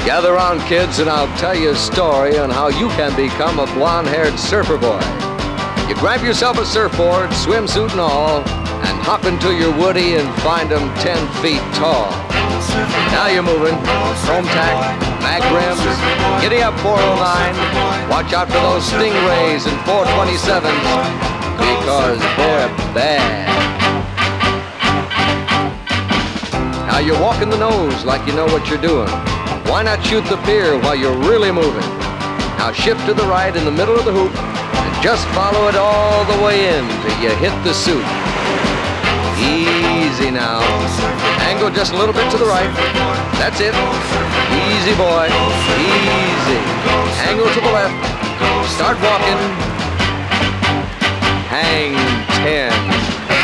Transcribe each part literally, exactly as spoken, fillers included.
Gather round, kids, and I'll tell you a story on how you can become a blonde-haired surfer boy. You grab yourself a surfboard, swimsuit and all, and hop into your woody and find them ten feet tall. Now you're moving. Chrome tack, mag rims, giddy up four oh nine. Watch out for those Stingrays and four twenty-sevens, because they're bad. Now you're walking the nose like you know what you're doing. Why not shoot the pier while you're really moving? Now shift to the right in the middle of the hoop and just follow it all the way in till you hit the suit. Easy now. Angle just a little bit to the right. That's it. Easy, boy. Easy. Angle to the left. Start walking. Hang ten.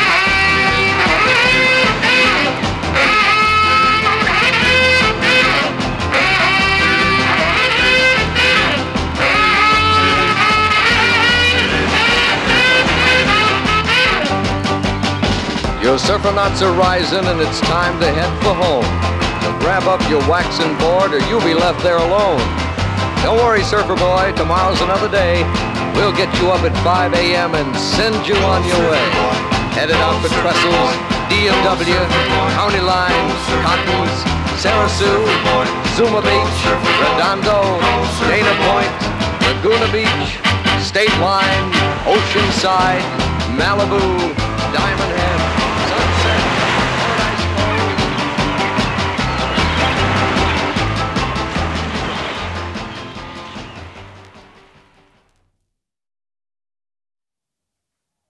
Your surfer knots are rising and it's time to head for home. So grab up your waxing board or you'll be left there alone. Don't worry, surfer boy, tomorrow's another day. We'll get you up at five a.m. and send you on your way. Headed out for Trestles, D M W, County Line, Cottons, Sarasoo, Zuma Beach, Redondo, Dana Point, Laguna Beach, State Line, Oceanside, Malibu, Diamond Head,